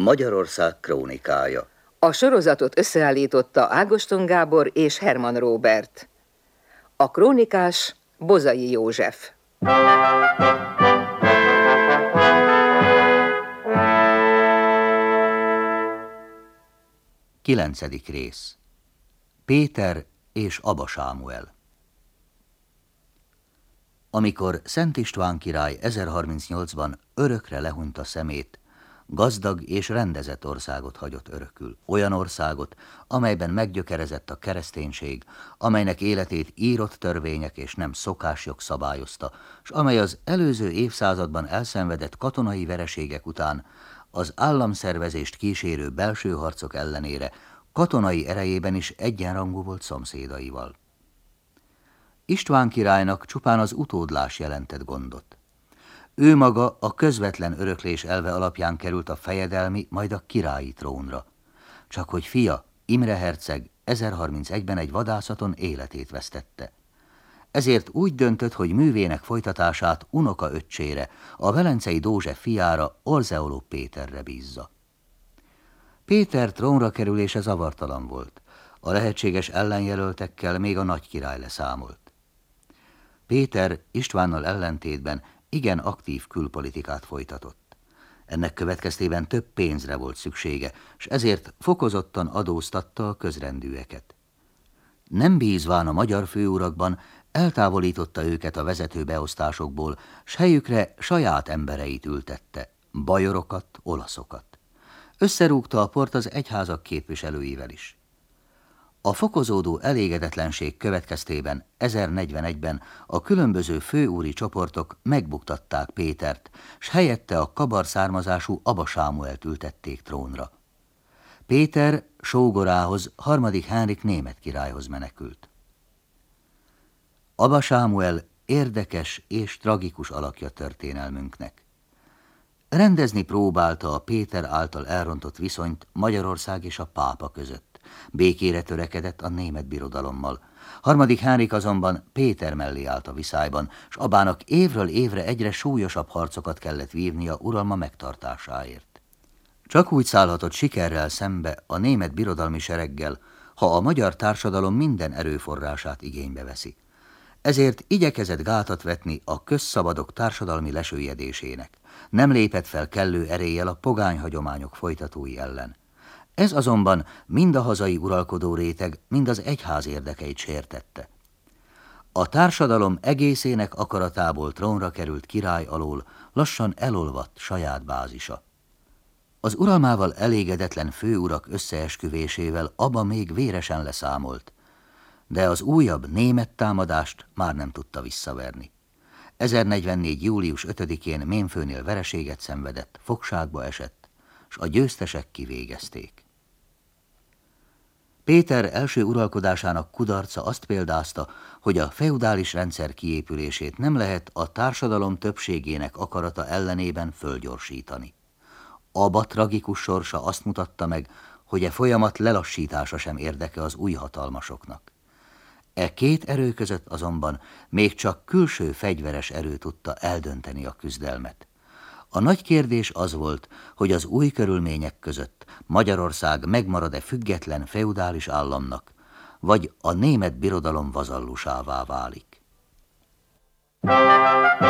Magyarország krónikája. A sorozatot összeállította Ágoston Gábor és Herman Róbert. A krónikás Bozai József. 9. rész. Péter és Aba Sámuel. Amikor Szent István király 1038-ban örökre lehunyta szemét, gazdag és rendezett országot hagyott örökül. Olyan országot, amelyben meggyökerezett a kereszténység, amelynek életét írott törvények és nem szokásjog szabályozta, s amely az előző évszázadban elszenvedett katonai vereségek után az államszervezést kísérő belső harcok ellenére katonai erejében is egyenrangú volt szomszédaival. István királynak csupán az utódlás jelentett gondot. Ő maga a közvetlen öröklés elve alapján került a fejedelmi, majd a királyi trónra. Csak hogy fia, Imre herceg 1031-ben egy vadászaton életét vesztette. Ezért úgy döntött, hogy művének folytatását unokaöccsére, a velencei Dózsef fiára, Orzeoló Péterre bízza. Péter trónra kerülése zavartalan volt. A lehetséges ellenjelöltekkel még a nagy király leszámolt. Péter Istvánnal ellentétben igen aktív külpolitikát folytatott. Ennek következtében több pénzre volt szüksége, s ezért fokozottan adóztatta a közrendűeket. Nem bízván a magyar főurakban, eltávolította őket a vezető beosztásokból, s helyükre saját embereit ültette, bajorokat, olaszokat. Összerúgta a port az egyházak képviselőivel is. A fokozódó elégedetlenség következtében 1041-ben a különböző főúri csoportok megbuktatták Pétert, s helyette a kabar származású Aba Sámuelt ültették trónra. Péter sógorához, harmadik Henrik német királyhoz menekült. Aba Sámuel érdekes és tragikus alakja történelmünknek. Rendezni próbálta a Péter által elrontott viszonyt Magyarország és a pápa között. Békére törekedett a német birodalommal. Harmadik Henrik azonban Péter mellé állt a viszályban, s Abának évről évre egyre súlyosabb harcokat kellett vívnia uralma megtartásáért. Csak úgy szállhatott sikerrel szembe a német birodalmi sereggel, ha a magyar társadalom minden erőforrását igénybe veszi. Ezért igyekezett gátat vetni a közszabadok társadalmi lesüllyedésének. Nem lépett fel kellő eréllyel a pogány hagyományok folytatói ellen. Ez azonban mind a hazai uralkodó réteg, mind az egyház érdekeit sértette. A társadalom egészének akaratából trónra került király alól lassan elolvadt saját bázisa. Az uralmával elégedetlen főurak összeesküvésével Aba még véresen leszámolt, de az újabb német támadást már nem tudta visszaverni. 1044. július 5-én Mémfőnél vereséget szenvedett, fogságba esett, s a győztesek kivégezték. Péter első uralkodásának kudarca azt példázta, hogy a feudális rendszer kiépülését nem lehet a társadalom többségének akarata ellenében fölgyorsítani. Aba tragikus sorsa azt mutatta meg, hogy e folyamat lelassítása sem érdeke az új hatalmasoknak. E két erő között azonban még csak külső fegyveres erő tudta eldönteni a küzdelmet. A nagy kérdés az volt, hogy az új körülmények között Magyarország megmarad-e független feudális államnak, vagy a német birodalom vazallusává válik.